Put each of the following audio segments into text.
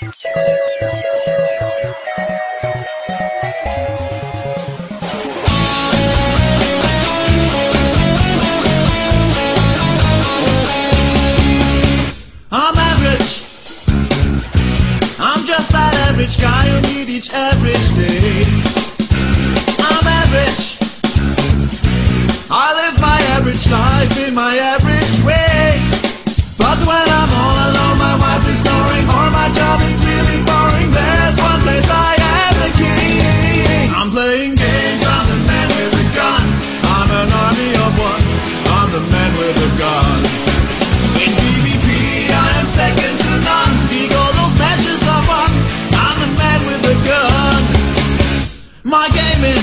I'm average. I'm just that average guy who needs each average day. I'm average. I live my average life in my average way. But when I'm all alone, my wife is snoring, or my job is really boring, there's one place I am the king. I'm playing games, I'm the man with a gun. I'm an army of one, I'm the man with a gun. In PvP, I am second to none. Eagle, those matches I won, I'm the man with a gun. My gaming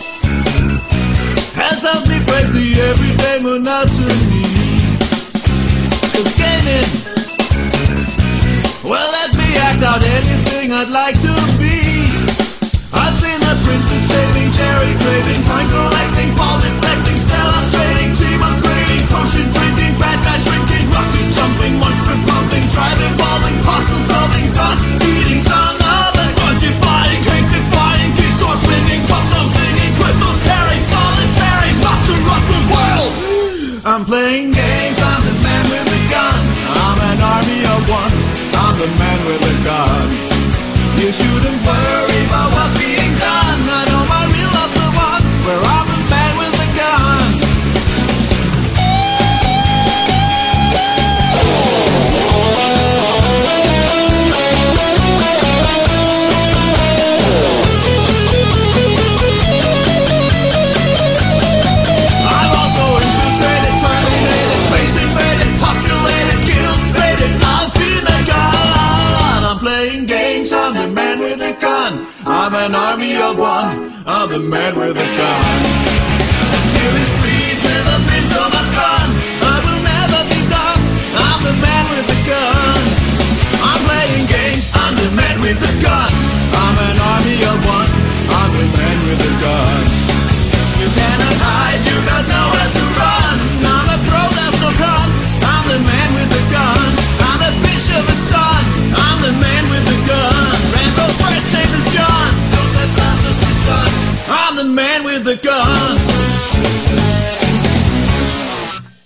has helped me break the everyday monotony. 'Cause gaming, well, let me act out anything I'd like to be. I've been a princess saving, cherry craving, coin collecting, ball deflecting, stellar trading, team upgrading, potion drinking, bad guy shrinking, rocket jumping, monster pumping, tribe involving, puzzle solving, dot eating, son of a bungee flying, cake defying, geek sword swinging, puzzle singing, crystal carrying, solitary, master of the world. I'm playing games, I'm the man with a gun. I'm an army of one, I'm the man with a gun. You shouldn't worry about what's being done. I know my real love's the one, where I'm the man with a gun. I've also infiltrated, terminated, space invaded, populated, guild raided. I've been a gun. I'm playing games, I'm the man with a gun. I'm an army of one, I'm the man with a gun. Killing